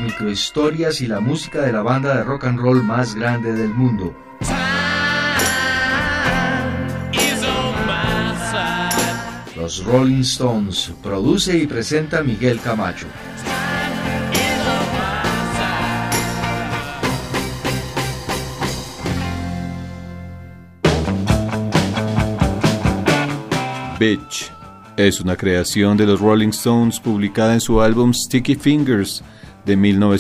microhistorias y la música de la banda de rock and roll más grande del mundo. Los Rolling Stones, produce y presenta Miguel Camacho. Bitch es una creación de los Rolling Stones publicada en su álbum Sticky Fingers de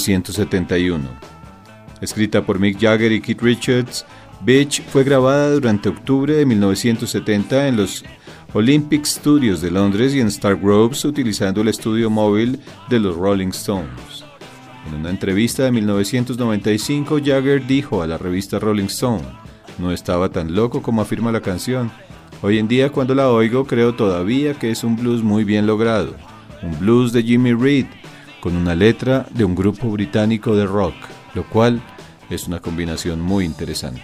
1971. Escrita por Mick Jagger y Keith Richards, Bitch fue grabada durante octubre de 1970 en los Olympic Studios de Londres y en Star Groves utilizando el estudio móvil de los Rolling Stones. En una entrevista de 1995, Jagger dijo a la revista Rolling Stone: "No estaba tan loco como afirma la canción. Hoy en día cuando la oigo creo todavía que es un blues muy bien logrado, un blues de Jimmy Reed con una letra de un grupo británico de rock, lo cual es una combinación muy interesante".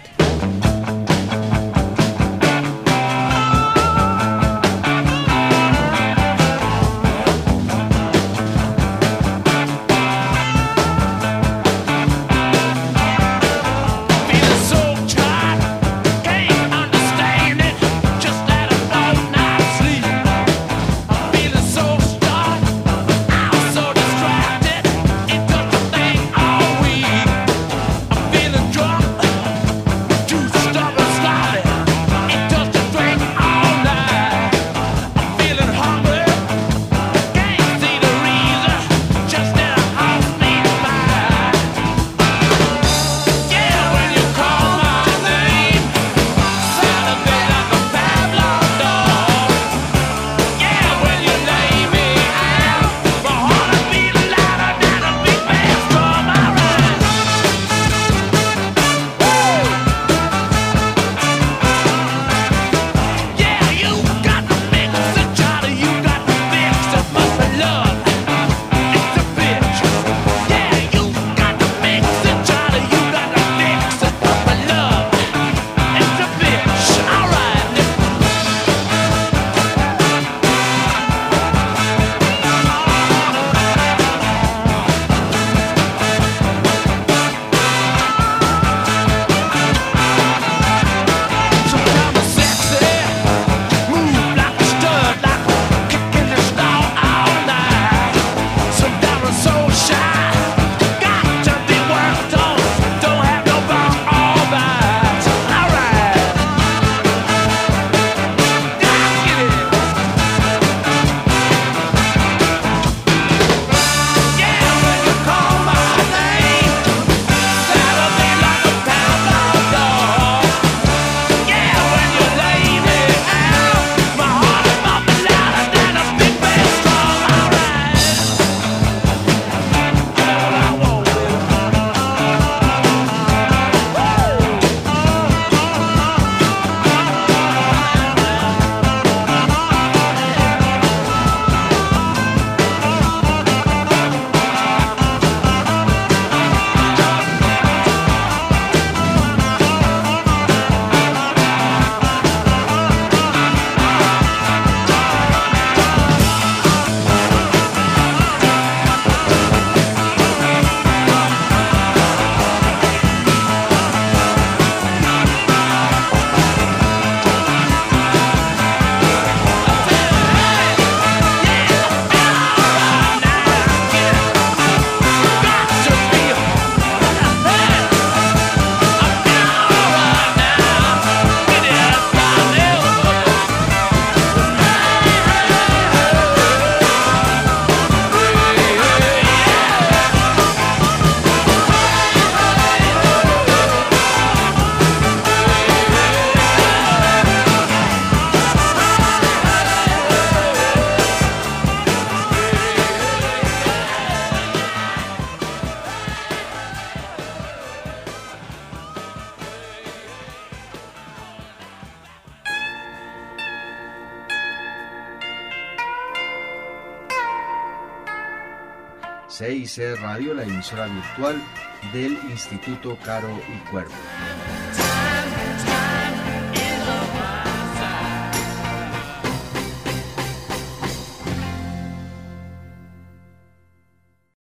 CIC Radio, la emisora virtual del Instituto Caro y Cuervo.